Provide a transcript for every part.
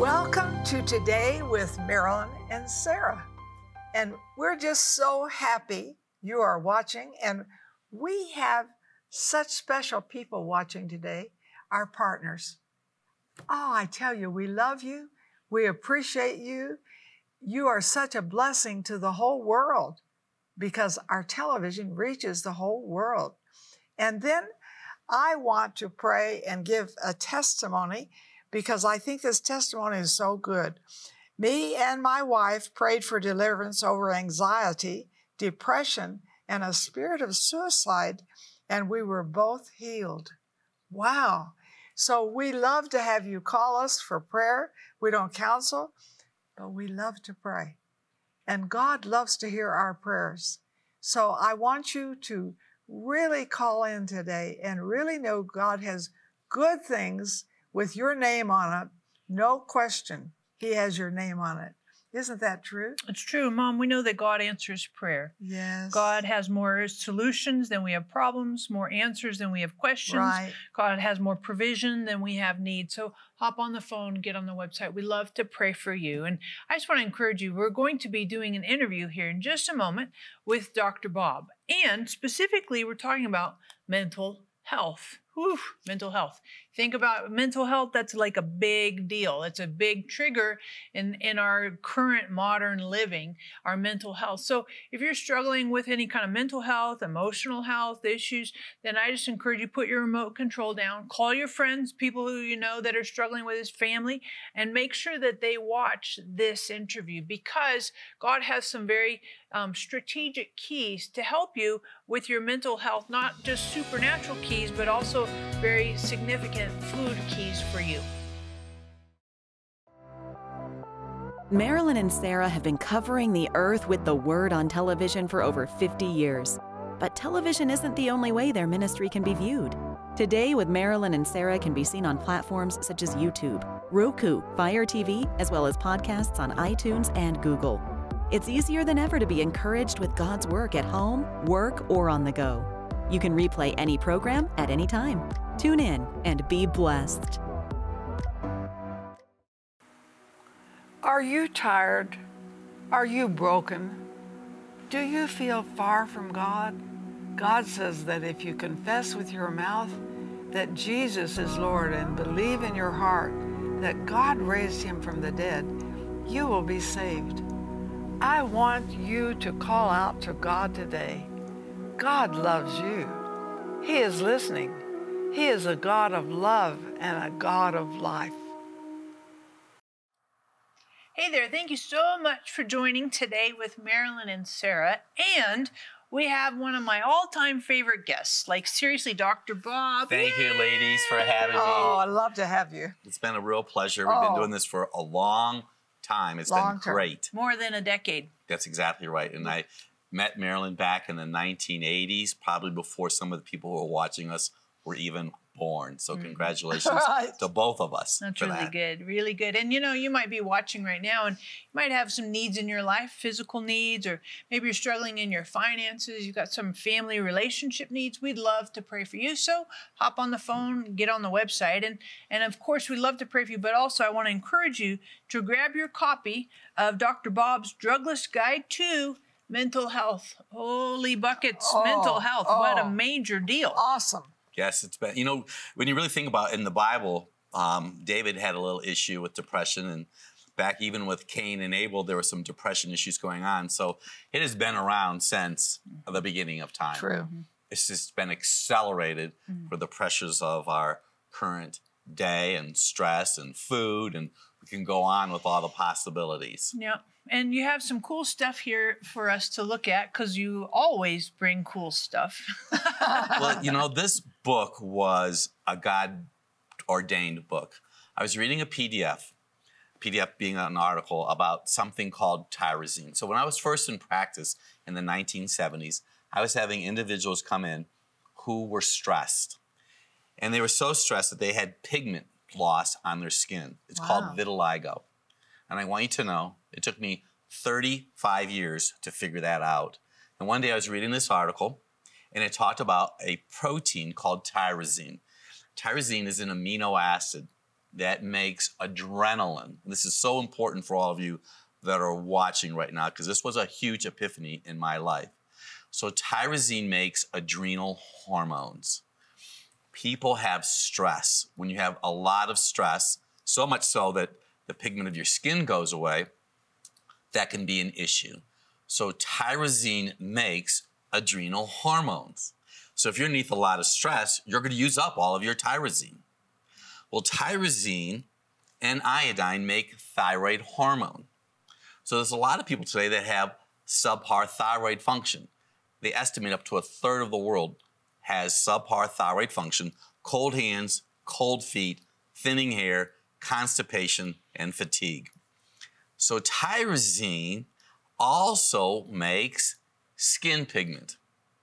Welcome to Today with Marilyn and Sarah. And we're just so happy you are watching. And we have such special people watching today, our partners. Oh, I tell you, we love you. We appreciate you. You are such a blessing to the whole world because our television reaches the whole world. And then I want to pray and give a testimony because I think this testimony is so good. Me and my wife prayed for deliverance over anxiety, depression, and a spirit of suicide, and we were both healed. Wow. So we love to have you call us for prayer. We don't counsel, but we love to pray. And God loves to hear our prayers. So I want you to really call in today and really know God has good things with your name on it. No question, He has your name on it. Isn't that true? It's true, Mom. We know that God answers prayer. Yes. God has more solutions than we have problems, more answers than we have questions. Right. God has more provision than we have need. So hop on the phone, get on the website. We love to pray for you. And I just want to encourage you, we're going to be doing an interview here in just a moment with Dr. Bob. And specifically, we're talking about mental health. Whew, mental health. Think about mental health, that's like a big deal. It's a big trigger in our current modern living, our mental health. So if you're struggling with any kind of mental health, emotional health issues, then I just encourage you, put your remote control down, call your friends, people who you know that are struggling with his family, and make sure that they watch this interview because God has some very strategic keys to help you with your mental health, not just supernatural keys, but also very significant food keys for you. Marilyn and Sarah have been covering the earth with the Word on television for over 50 years. But television isn't the only way their ministry can be viewed. Today with Marilyn and Sarah can be seen on platforms such as YouTube, Roku, Fire TV, as well as podcasts on iTunes and Google. It's easier than ever to be encouraged with God's work at home, work, or on the go. You can replay any program at any time. Tune in and be blessed. Are you tired? Are you broken? Do you feel far from God? God says that if you confess with your mouth that Jesus is Lord and believe in your heart that God raised him from the dead, you will be saved. I want you to call out to God today. God loves you. He is listening. He is a God of love and a God of life. Hey there, thank you so much for joining Today with Marilyn and Sarah. And we have one of my all-time favorite guests, like seriously, Dr. Bob. Thank you, ladies, for having me. Oh, I'd love to have you. It's been a real pleasure. We've been doing this for a long time. It's been great. More than a decade. That's exactly right. And I met Marilyn back in the 1980s, probably before some of the people who were watching us were even born. So congratulations to both of us. That's really good, really good. And you know, you might be watching right now and you might have some needs in your life, physical needs, or maybe you're struggling in your finances. You've got some family relationship needs. We'd love to pray for you. So hop on the phone, get on the website. And of course, we'd love to pray for you. But also, I want to encourage you to grab your copy of Dr. Bob's Drugless Guide to Mental Health. Holy buckets, mental health. What a major deal. Awesome. Yes, it's been, you know, when you really think about it, in the Bible, David had a little issue with depression, and back even with Cain and Abel, there were some depression issues going on. So it has been around since the beginning of time. True. It's just been accelerated for the pressures of our current day and stress and food, and we can go on with all the possibilities. Yeah. And you have some cool stuff here for us to look at because you always bring cool stuff. Well, you know, this book was a God-ordained book. I was reading a PDF being an article about something called tyrosine. So when I was first in practice in the 1970s, I was having individuals come in who were stressed. And they were so stressed that they had pigment loss on their skin. It's called vitiligo. And I want you to know, it took me 35 years to figure that out. And one day I was reading this article, and it talked about a protein called tyrosine. Tyrosine is an amino acid that makes adrenaline. This is so important for all of you that are watching right now, because this was a huge epiphany in my life. So tyrosine makes adrenal hormones. People have stress. When you have a lot of stress, so much so that the pigment of your skin goes away, that can be an issue. So tyrosine makes adrenal hormones. So if you're underneath a lot of stress, you're going to use up all of your tyrosine. Well, tyrosine and iodine make thyroid hormone. So there's a lot of people today that have subpar thyroid function. They estimate up to a third of the world has subpar thyroid function, cold hands, cold feet, thinning hair, constipation, and fatigue. So tyrosine also makes skin pigment.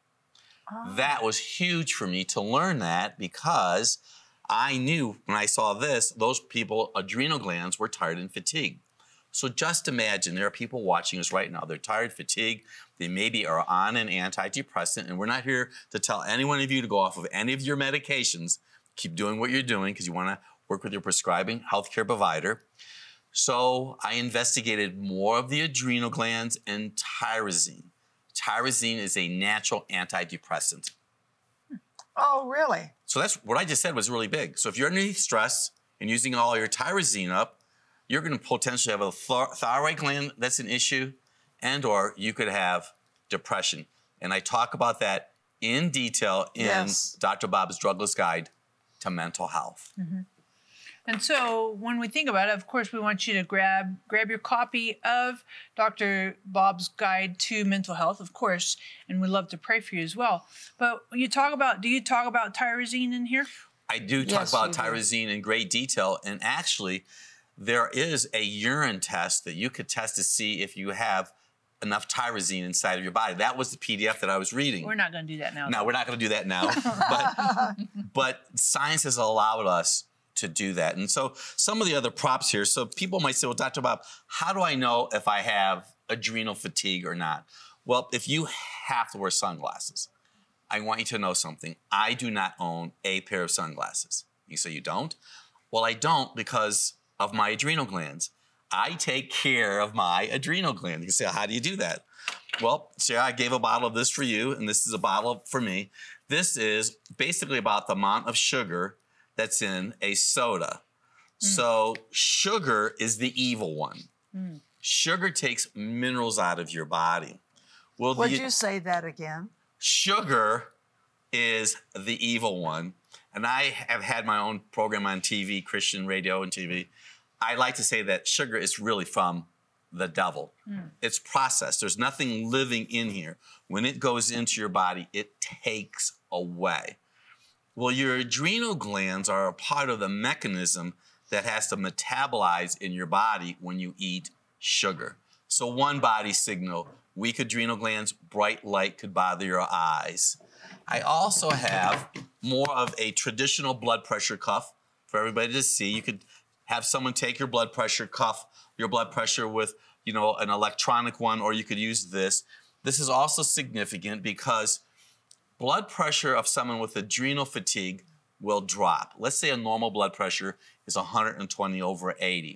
That was huge for me to learn that, because I knew when I saw this, those people, adrenal glands were tired and fatigued. So just imagine there are people watching us right now. They're tired, fatigued. They maybe are on an antidepressant, and we're not here to tell any one of you to go off of any of your medications. Keep doing what you're doing because you want to work with your prescribing healthcare provider. So I investigated more of the adrenal glands and tyrosine. Tyrosine is a natural antidepressant. Oh, really? So that's what I just said was really big. So if you're underneath stress and using all your tyrosine up, you're going to potentially have a thyroid gland that's an issue, and or you could have depression. And I talk about that in detail in Dr. Bob's Drugless Guide to Mental Health. Mm-hmm. And so when we think about it, of course, we want you to grab your copy of Dr. Bob's Guide to Mental Health, of course, and we'd love to pray for you as well. But do you talk about tyrosine in here? I do talk about tyrosine in great detail, and actually, there is a urine test that you could test to see if you have enough tyrosine inside of your body. That was the PDF that I was reading. We're not going to do that now. No, we're not going to do that now. but science has allowed us to do that. And so some of the other props here. So people might say, well, Dr. Bob, how do I know if I have adrenal fatigue or not? Well, if you have to wear sunglasses, I want you to know something. I do not own a pair of sunglasses. You say you don't? Well, I don't because of my adrenal glands. I take care of my adrenal glands. You say, how do you do that? Well, Sarah, I gave a bottle of this for you, and this is a bottle for me. This is basically about the amount of sugar that's in a soda. So sugar is the evil one. Sugar takes minerals out of your body. Well, would you say that again? Sugar is the evil one. And I have had my own program on TV, Christian radio and TV. I like to say that sugar is really from the devil. It's processed. There's nothing living in here. When it goes into your body, it takes away. Well, your adrenal glands are a part of the mechanism that has to metabolize in your body when you eat sugar. So one body signal, weak adrenal glands, bright light could bother your eyes. I also have more of a traditional blood pressure cuff for everybody to see. You could have someone take your blood pressure, cuff your blood pressure with, an electronic one, or you could use this. This is also significant because blood pressure of someone with adrenal fatigue will drop. Let's say a normal blood pressure is 120/80.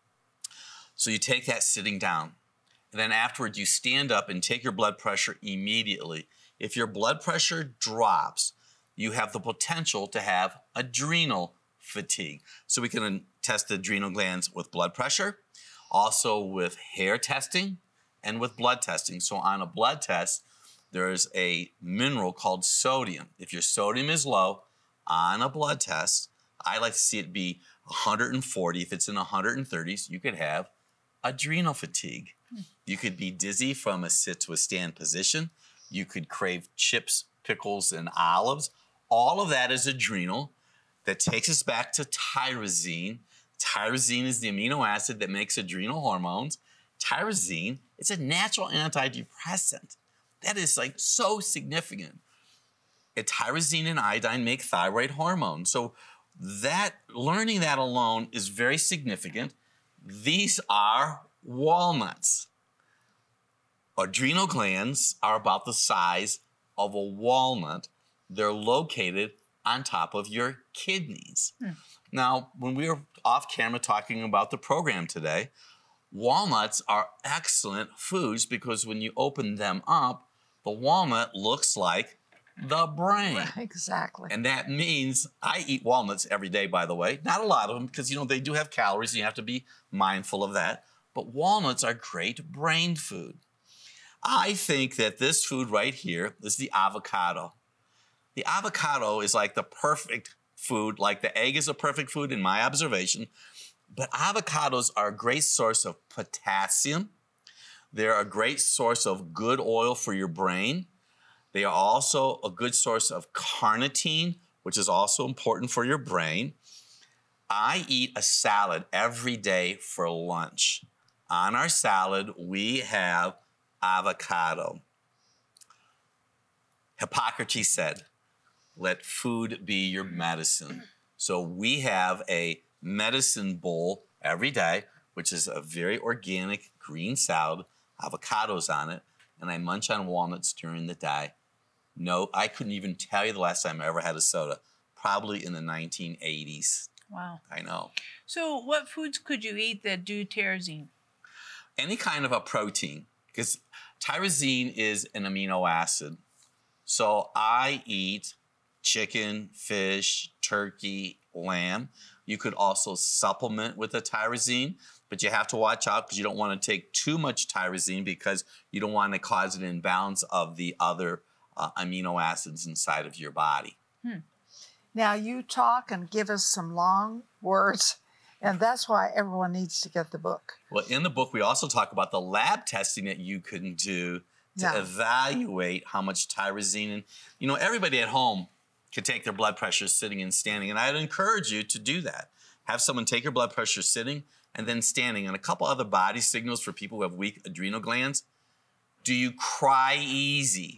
So you take that sitting down, and then afterward you stand up and take your blood pressure immediately. If your blood pressure drops, you have the potential to have adrenal fatigue. So we can test the adrenal glands with blood pressure, also with hair testing, and with blood testing. So on a blood test, there's a mineral called sodium. If your sodium is low on a blood test, I like to see it be 140. If it's in 130s, you could have adrenal fatigue. You could be dizzy from a sit to a stand position. You could crave chips, pickles, and olives. All of that is adrenal. That takes us back to tyrosine. Tyrosine is the amino acid that makes adrenal hormones. Tyrosine, it's a natural antidepressant. That is so significant. Tyrosine and iodine make thyroid hormone. So learning that alone is very significant. These are walnuts. Adrenal glands are about the size of a walnut. They're located on top of your kidneys. Now, when we were off camera talking about the program today, walnuts are excellent foods because when you open them up, the walnut looks like the brain. Exactly. And that means I eat walnuts every day, by the way. Not a lot of them because, they do have calories and you have to be mindful of that. But walnuts are great brain food. I think that this food right here is the avocado. The avocado is like the perfect food, like the egg is a perfect food in my observation. But avocados are a great source of potassium. They're a great source of good oil for your brain. They are also a good source of carnitine, which is also important for your brain. I eat a salad every day for lunch. On our salad, we have avocado. Hippocrates said, let food be your medicine. So we have a medicine bowl every day, which is a very organic green salad, avocados on it, and I munch on walnuts during the day. No, I couldn't even tell you the last time I ever had a soda. Probably in the 1980s. Wow. I know. So what foods could you eat that do tyrosine? Any kind of a protein, because tyrosine is an amino acid. So I eat chicken, fish, turkey, lamb. You could also supplement with a tyrosine, but you have to watch out because you don't want to take too much tyrosine because you don't want to cause an imbalance of the other amino acids inside of your body. Now you talk and give us some long words, and that's why everyone needs to get the book. Well, in the book, we also talk about the lab testing that you can do to evaluate how much tyrosine. And, everybody at home can take their blood pressure sitting and standing, and I'd encourage you to do that. Have someone take your blood pressure sitting and then standing, and a couple other body signals for people who have weak adrenal glands. Do you cry easy?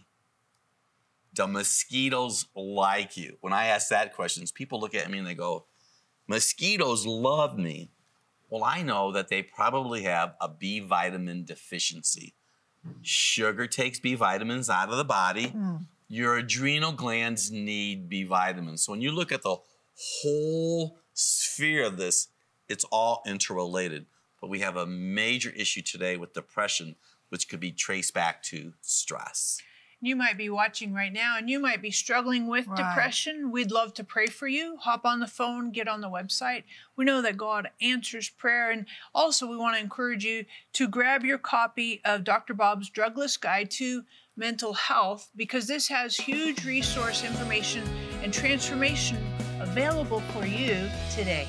Do mosquitoes like you? When I ask that question, people look at me and they go, mosquitoes love me. Well, I know that they probably have a B vitamin deficiency. Sugar takes B vitamins out of the body. Your adrenal glands need B vitamins. So when you look at the whole sphere of this, it's all interrelated. But we have a major issue today with depression, which could be traced back to stress. You might be watching right now and you might be struggling with depression. We'd love to pray for you. Hop on the phone, get on the website. We know that God answers prayer. And also we want to encourage you to grab your copy of Dr. Bob's Drugless Guide to Mental Health, because this has huge resource information and transformation available for you today.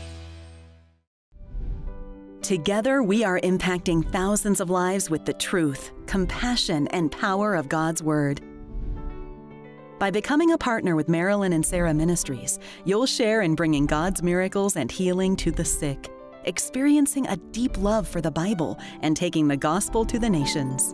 Together, we are impacting thousands of lives with the truth, compassion, and power of God's Word. By becoming a partner with Marilyn and Sarah Ministries, you'll share in bringing God's miracles and healing to the sick, experiencing a deep love for the Bible, and taking the gospel to the nations.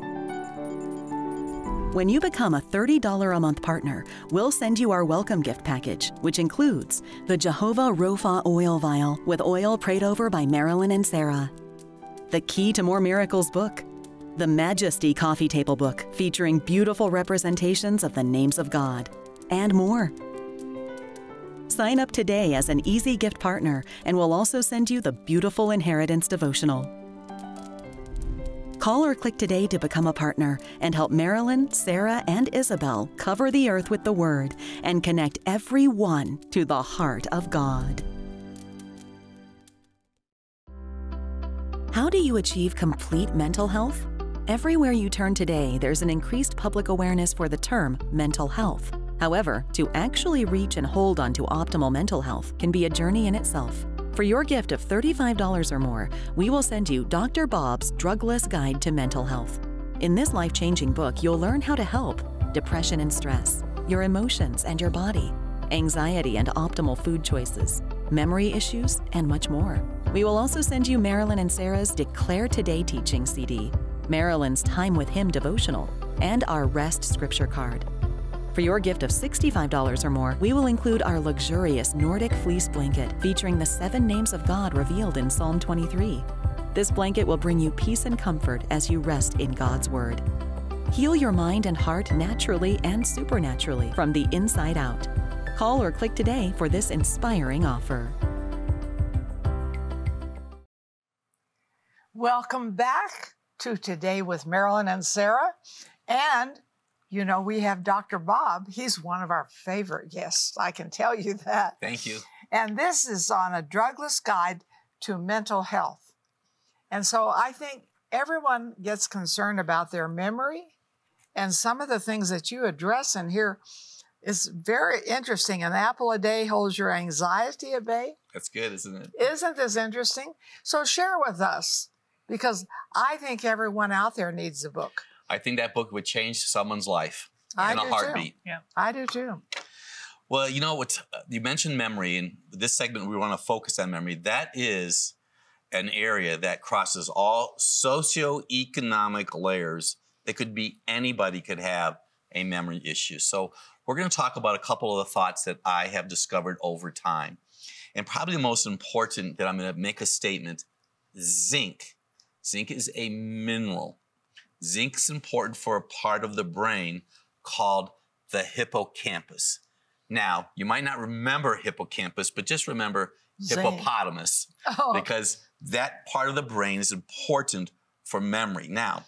When you become a $30 a month partner, we'll send you our welcome gift package, which includes the Jehovah Rapha oil vial with oil prayed over by Marilyn and Sarah, the Key to More Miracles book, the Majesty coffee table book featuring beautiful representations of the names of God, and more. Sign up today as an easy gift partner, and we'll also send you the beautiful Inheritance devotional. Call or click today to become a partner and help Marilyn, Sarah, and Isabel cover the earth with the Word and connect everyone to the heart of God. How do you achieve complete mental health? Everywhere you turn today, there's an increased public awareness for the term mental health. However, to actually reach and hold on to optimal mental health can be a journey in itself. For your gift of $35 or more, we will send you Dr. Bob's Drugless Guide to Mental Health. In this life-changing book, you'll learn how to help depression and stress, your emotions and your body, anxiety and optimal food choices, memory issues, and much more. We will also send you Marilyn and Sarah's Declare Today teaching CD, Marilyn's Time with Him devotional, and our Rest Scripture card. For your gift of $65 or more, we will include our luxurious Nordic fleece blanket featuring the 7 names of God revealed in Psalm 23. This blanket will bring you peace and comfort as you rest in God's Word. Heal your mind and heart naturally and supernaturally from the inside out. Call or click today for this inspiring offer. Welcome back to Today with Marilyn and Sarah. And, you know, we have Dr. Bob. He's one of our favorite guests. I can tell you that. Thank you. And this is on a drugless guide to mental health. And so I think everyone gets concerned about their memory. And some of the things that you address in here is very interesting. An apple a day holds your anxiety at bay. That's good, isn't it? Isn't this interesting? So share with us, because I think everyone out there needs the book. I think that book would change someone's life I in a do heartbeat. Too. Yeah. I do too. Well, you know what? You mentioned memory, and this segment we want to focus on memory. That is an area that crosses all socioeconomic layers. It could be anybody could have a memory issue. So we're going to talk about a couple of the thoughts that I have discovered over time. And probably the most important that I'm going to make a statement, zinc. Zinc is a mineral. Zinc is important for a part of the brain called the hippocampus. Now, you might not remember hippocampus, but just remember hippopotamus, because that part of the brain is important for memory. Now,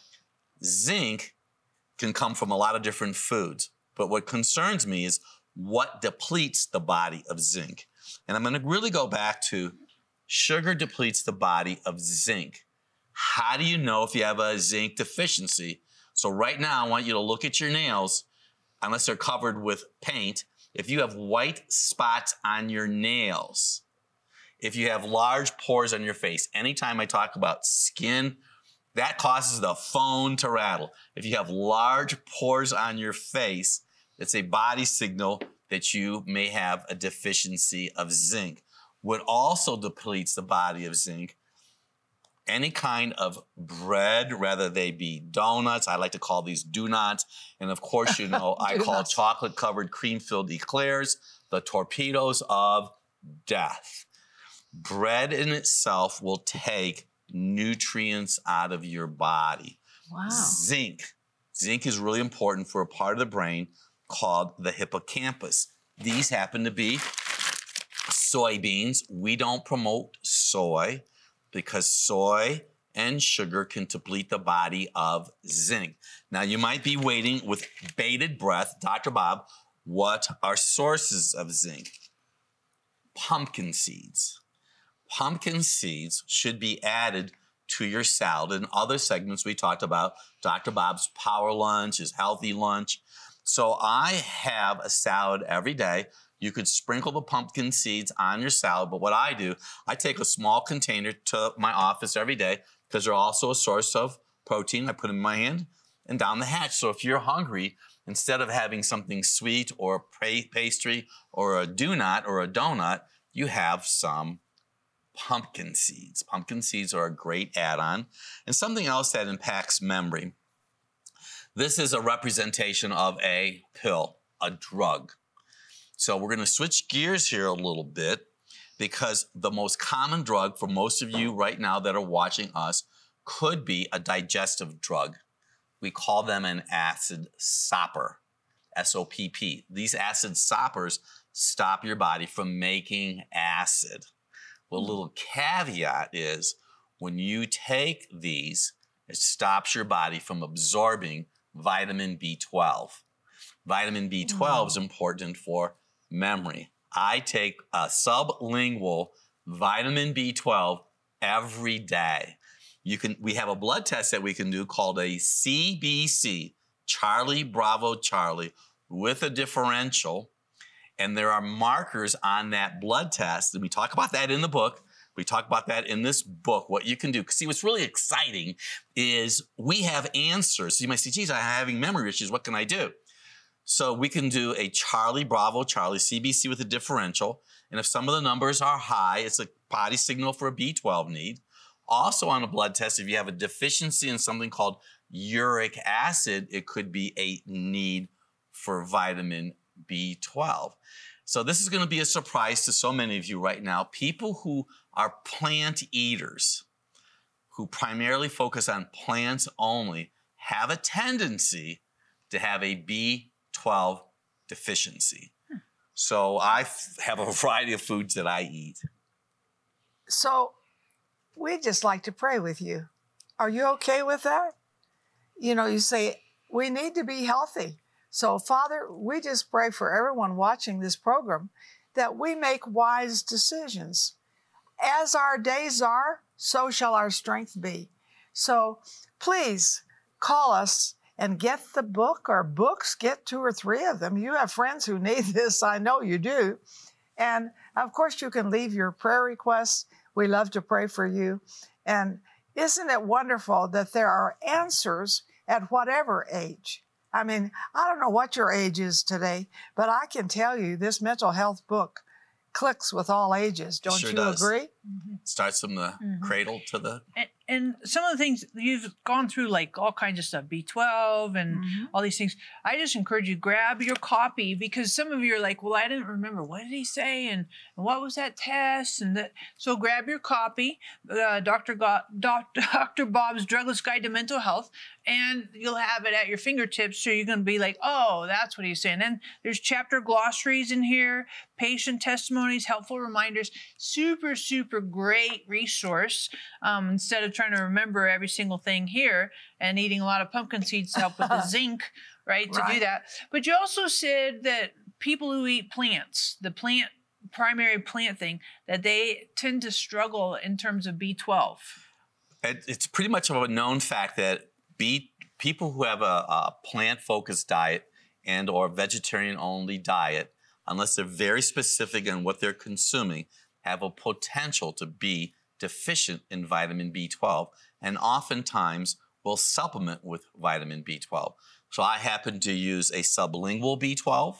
zinc can come from a lot of different foods, but what concerns me is what depletes the body of zinc. And I'm going to really go back to sugar depletes the body of zinc. How do you know if you have a zinc deficiency? So right now, I want you to look at your nails, unless they're covered with paint. If you have white spots on your nails, if you have large pores on your face, anytime I talk about skin, that causes the phone to rattle. If you have large pores on your face, it's a body signal that you may have a deficiency of zinc. What also depletes the body of zinc, any kind of bread, whether they be donuts, I like to call these do-nots, and of course, you know, I call chocolate-covered cream-filled eclairs the torpedoes of death. Bread in itself will take nutrients out of your body. Wow. Zinc. Zinc is really important for a part of the brain called the hippocampus. These happen to be soybeans. We don't promote soy because soy and sugar can deplete the body of zinc. Now, you might be waiting with bated breath, Dr. Bob, what are sources of zinc? Pumpkin seeds. Pumpkin seeds should be added to your salad. In other segments, we talked about Dr. Bob's Power Lunch, his Healthy Lunch. So I have a salad every day. You could sprinkle the pumpkin seeds on your salad, but what I do, I take a small container to my office every day because they're also a source of protein. I put them in my hand and down the hatch. So if you're hungry, instead of having something sweet or pastry or a do-not or a donut, you have some pumpkin seeds. Pumpkin seeds are a great add-on. And something else that impacts memory. This is a representation of a pill, a drug. So we're going to switch gears here a little bit because the most common drug for most of you right now that are watching us could be a digestive drug. We call them an acid stopper, S-O-P-P. These acid stoppers stop your body from making acid. Well, a little caveat is when you take these, it stops your body from absorbing vitamin B12. Vitamin B12 is important for memory. I take a sublingual vitamin B12 every day. We have a blood test that we can do called a CBC, Charlie Bravo Charlie, with a differential. And there are markers on that blood test. And we talk about that in the book. We talk about that in this book, what you can do. See, what's really exciting is we have answers. So you might say, geez, I'm having memory issues. What can I do? So we can do a Charlie Bravo Charlie, CBC with a differential. And if some of the numbers are high, it's a body signal for a B12 need. Also on a blood test, if you have a deficiency in something called uric acid, it could be a need for vitamin B12. So this is going to be a surprise to so many of you right now. People who are plant eaters, who primarily focus on plants only, have a tendency to have a B12 deficiency. So I have a variety of foods that I eat. So we'd just like to pray with you. Are you okay with that? You know, you say, we need to be healthy. So, Father, we just pray for everyone watching this program that we make wise decisions. As our days are, so shall our strength be. So please call us and get the book or books, get 2 or 3 of them. You have friends who need this, I know you do. And of course, you can leave your prayer requests. We love to pray for you. And isn't it wonderful that there are answers at whatever age? I mean, I don't know what your age is today, but I can tell you this mental health book clicks with all ages. Don't Sure you does. agree? Starts from the cradle to the... And some of the things you've gone through, like all kinds of stuff, B12 and all these things. I just encourage you, grab your copy, because some of you are like, well, I didn't remember. What did he say? And what was that test? And that. So grab your copy, Dr. Bob's Drugless Guide to Mental Health, and you'll have it at your fingertips. So you're going to be like, oh, that's what he's saying. And there's chapter glossaries in here, patient testimonies, helpful reminders, super, super great resource. Instead of trying to remember every single thing here and eating a lot of pumpkin seeds to help with the zinc, right, to do that. But you also said that people who eat plants, the primary plant thing, that they tend to struggle in terms of B12. It's pretty much of a known fact that people who have a plant-focused diet and or vegetarian-only diet, unless they're very specific in what they're consuming, have a potential to be deficient in vitamin B12, and oftentimes will supplement with vitamin B12. So I happen to use a sublingual B12.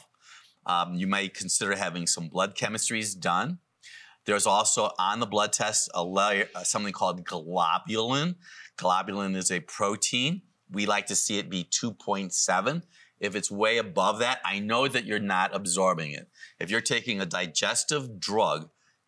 You may consider having some blood chemistries done. There's also on the blood test a layer, something called globulin. Globulin is a protein. We like to see it be 2.7. If it's way above that, I know that you're not absorbing it. If you're taking a digestive drug,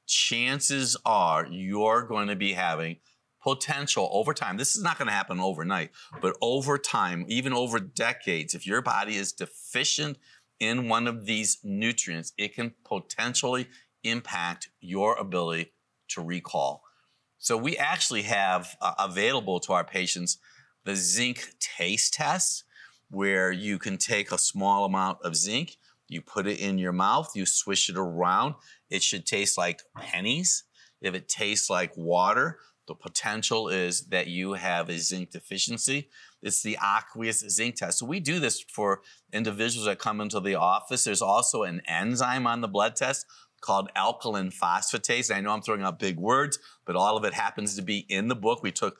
chances are you're going to be having potential over time. This is not going to happen overnight, but over time, even over decades, if your body is deficient in one of these nutrients, it can potentially impact your ability to recall. So we actually have available to our patients the zinc taste test, where you can take a small amount of zinc, you put it in your mouth, you swish it around. It should taste like pennies. If it tastes like water, the potential is that you have a zinc deficiency. It's the aqueous zinc test. So we do this for individuals that come into the office. There's also an enzyme on the blood test called alkaline phosphatase. I know I'm throwing out big words, but all of it happens to be in the book. We took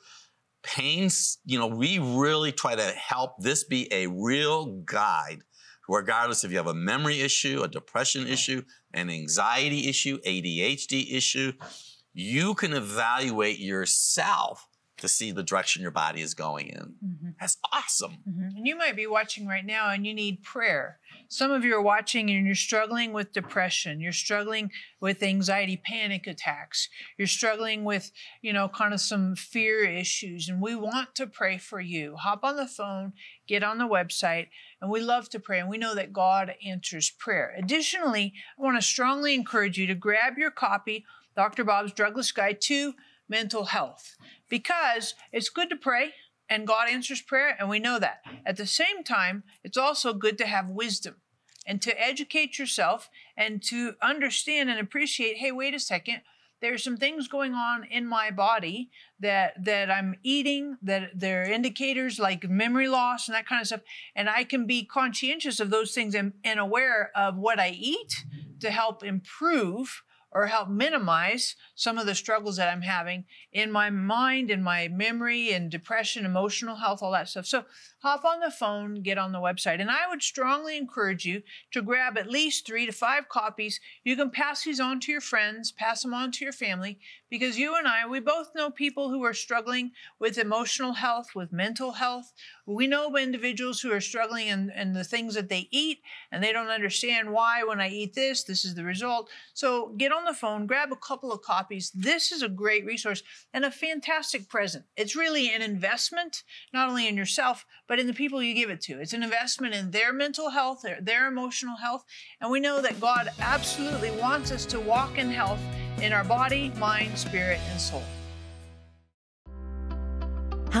pains, we really try to help this be a real guide, regardless if you have a memory issue, a depression issue, an anxiety issue, ADHD issue. You can evaluate yourself to see the direction your body is going in. That's awesome. And you might be watching right now and you need prayer. Some of you are watching and you're struggling with depression. You're struggling with anxiety, panic attacks. You're struggling with, kind of some fear issues. And we want to pray for you. Hop on the phone, get on the website, and we love to pray. And we know that God answers prayer. Additionally, I want to strongly encourage you to grab your copy, Dr. Bob's Drugless Guide to Mental Health, because it's good to pray and God answers prayer, and we know that. At the same time, it's also good to have wisdom and to educate yourself and to understand and appreciate, hey, wait a second, there's some things going on in my body that I'm eating, that there are indicators like memory loss and that kind of stuff, and I can be conscientious of those things and aware of what I eat to help improve or help minimize some of the struggles that I'm having in my mind, in my memory, and depression, emotional health, all that stuff. So hop on the phone, get on the website. And I would strongly encourage you to grab at least 3 to 5 copies. You can pass these on to your friends, pass them on to your family, because you and I, we both know people who are struggling with emotional health, with mental health. We know individuals who are struggling in the things that they eat, and they don't understand why when I eat this, this is the result. So get on the phone, grab a couple of copies. This is a great resource and a fantastic present. It's really an investment, not only in yourself, but in the people you give it to. It's an investment in their mental health, their emotional health. And we know that God absolutely wants us to walk in health in our body, mind, spirit, and soul. How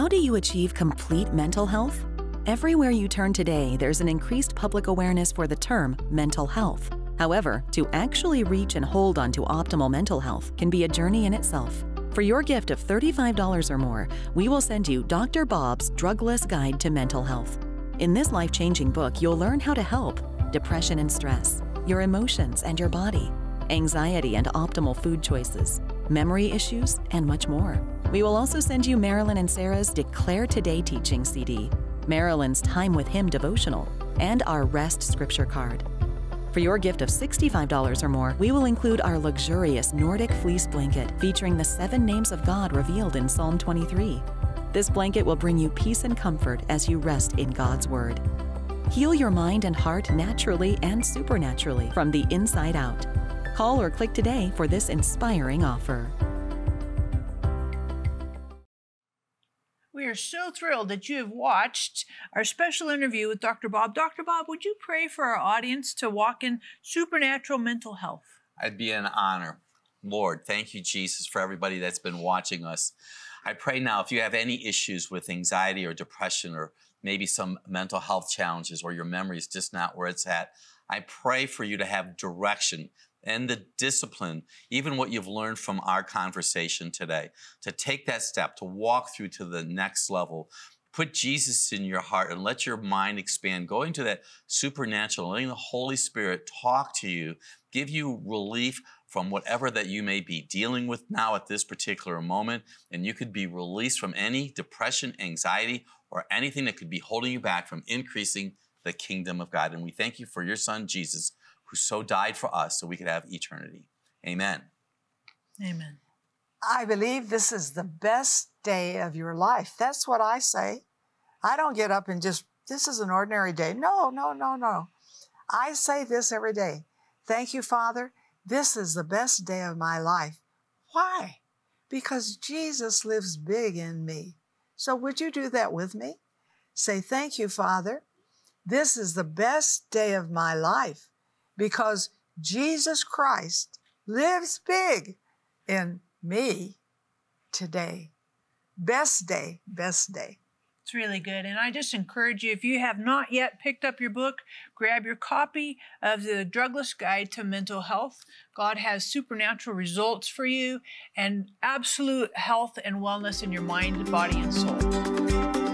How do you achieve complete mental health? Everywhere you turn today, there's an increased public awareness for the term mental health. However, to actually reach and hold on to optimal mental health can be a journey in itself. For your gift of $35 or more, we will send you Dr. Bob's Drugless Guide to Mental Health. In this life-changing book, you'll learn how to help depression and stress, your emotions and your body, anxiety and optimal food choices, memory issues, and much more. We will also send you Marilyn and Sarah's Declare Today teaching CD, Marilyn's Time with Him devotional, and our Rest Scripture card. For your gift of $65 or more, we will include our luxurious Nordic fleece blanket featuring the 7 names of God revealed in Psalm 23. This blanket will bring you peace and comfort as you rest in God's Word. Heal your mind and heart naturally and supernaturally from the inside out. Call or click today for this inspiring offer. We are so thrilled that you have watched our special interview with Dr. Bob. Dr. Bob, would you pray for our audience to walk in supernatural mental health? I'd be an honor. Lord, thank you, Jesus, for everybody that's been watching us. I pray now, if you have any issues with anxiety or depression or maybe some mental health challenges or your memory is just not where it's at, I pray for you to have direction and the discipline, even what you've learned from our conversation today, to take that step, to walk through to the next level. Put Jesus in your heart and let your mind expand. Go into that supernatural, letting the Holy Spirit talk to you, give you relief from whatever that you may be dealing with now at this particular moment. And you could be released from any depression, anxiety, or anything that could be holding you back from increasing the kingdom of God. And we thank you for your son, Jesus, who so died for us so we could have eternity. Amen. Amen. I believe this is the best day of your life. That's what I say. I don't get up and just, this is an ordinary day. No, no, no, no. I say this every day. Thank you, Father. This is the best day of my life. Why? Because Jesus lives big in me. So would you do that with me? Say, thank you, Father. This is the best day of my life because Jesus Christ lives big in me today. Best day, best day. It's really good. And I just encourage you, if you have not yet picked up your book, grab your copy of the Drugless Guide to Mental Health. God has supernatural results for you and absolute health and wellness in your mind, body, and soul.